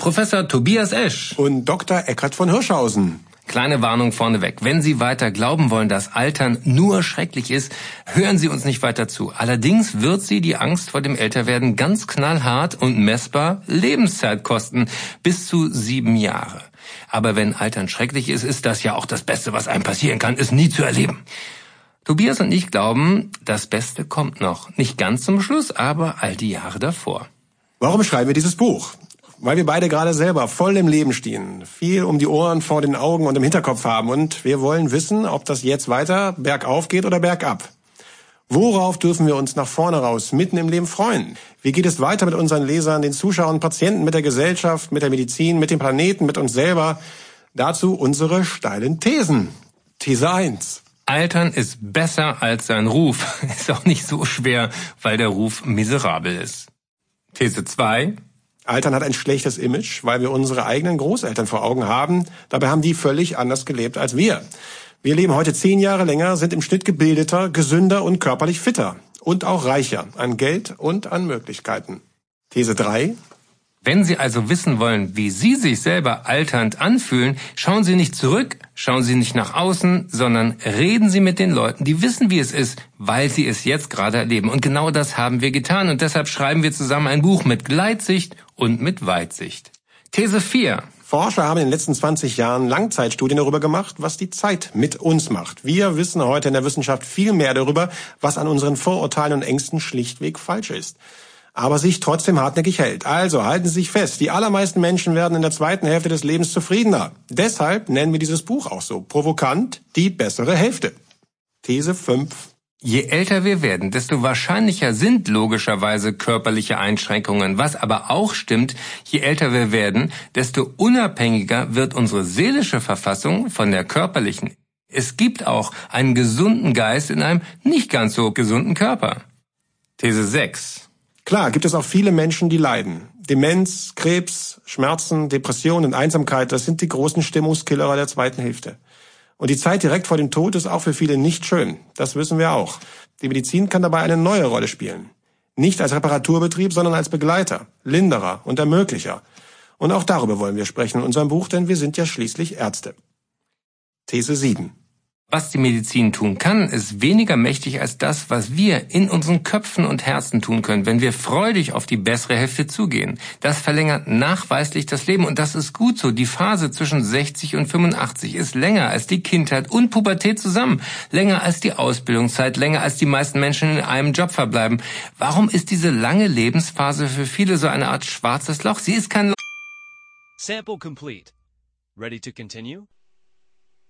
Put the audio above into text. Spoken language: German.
Professor Tobias Esch und Dr. Eckhard von Hirschhausen. Kleine Warnung vorneweg. Wenn Sie weiter glauben wollen, dass Altern nur schrecklich ist, hören Sie uns nicht weiter zu. Allerdings wird Sie die Angst vor dem Älterwerden ganz knallhart und messbar Lebenszeit kosten. Bis zu 7 Jahre. Aber wenn Altern schrecklich ist, ist das ja auch das Beste, was einem passieren kann, es nie zu erleben. Tobias und ich glauben, das Beste kommt noch. Nicht ganz zum Schluss, aber all die Jahre davor. Warum schreiben wir dieses Buch? Weil wir beide gerade selber voll im Leben stehen, viel um die Ohren, vor den Augen und im Hinterkopf haben und wir wollen wissen, ob das jetzt weiter bergauf geht oder bergab. Worauf dürfen wir uns nach vorne raus mitten im Leben freuen? Wie geht es weiter mit unseren Lesern, den Zuschauern, Patienten, mit der Gesellschaft, mit der Medizin, mit dem Planeten, mit uns selber? Dazu unsere steilen Thesen. These 1. Altern ist besser als sein Ruf. Ist auch nicht so schwer, weil der Ruf miserabel ist. These 2. Altern hat ein schlechtes Image, weil wir unsere eigenen Großeltern vor Augen haben. Dabei haben die völlig anders gelebt als wir. Wir leben heute 10 Jahre länger, sind im Schnitt gebildeter, gesünder und körperlich fitter. Und auch reicher an Geld und an Möglichkeiten. These 3. Wenn Sie also wissen wollen, wie Sie sich selber alternd anfühlen, schauen Sie nicht zurück, schauen Sie nicht nach außen, sondern reden Sie mit den Leuten, die wissen, wie es ist, weil sie es jetzt gerade erleben. Und genau das haben wir getan und deshalb schreiben wir zusammen ein Buch mit Gleitsicht und mit Weitsicht. These 4. Forscher haben in den letzten 20 Jahren Langzeitstudien darüber gemacht, was die Zeit mit uns macht. Wir wissen heute in der Wissenschaft viel mehr darüber, was an unseren Vorurteilen und Ängsten schlichtweg falsch ist. Aber sich trotzdem hartnäckig hält. Also halten Sie sich fest, die allermeisten Menschen werden in der zweiten Hälfte des Lebens zufriedener. Deshalb nennen wir dieses Buch auch so provokant die bessere Hälfte. These 5. Je älter wir werden, desto wahrscheinlicher sind logischerweise körperliche Einschränkungen. Was aber auch stimmt, je älter wir werden, desto unabhängiger wird unsere seelische Verfassung von der körperlichen. Es gibt auch einen gesunden Geist in einem nicht ganz so gesunden Körper. These 6. Klar, gibt es auch viele Menschen, die leiden. Demenz, Krebs, Schmerzen, Depressionen und Einsamkeit, das sind die großen Stimmungskiller der zweiten Hälfte. Und die Zeit direkt vor dem Tod ist auch für viele nicht schön. Das wissen wir auch. Die Medizin kann dabei eine neue Rolle spielen. Nicht als Reparaturbetrieb, sondern als Begleiter, Linderer und Ermöglicher. Und auch darüber wollen wir sprechen in unserem Buch, denn wir sind ja schließlich Ärzte. These 7. Was die Medizin tun kann, ist weniger mächtig als das, was wir in unseren Köpfen und Herzen tun können, wenn wir freudig auf die bessere Hälfte zugehen. Das verlängert nachweislich das Leben und das ist gut so. Die Phase zwischen 60 und 85 ist länger als die Kindheit und Pubertät zusammen, länger als die Ausbildungszeit, länger als die meisten Menschen in einem Job verbleiben. Warum ist diese lange Lebensphase für viele so eine Art schwarzes Loch? Sie ist kein Loch. Sample complete. Ready to continue?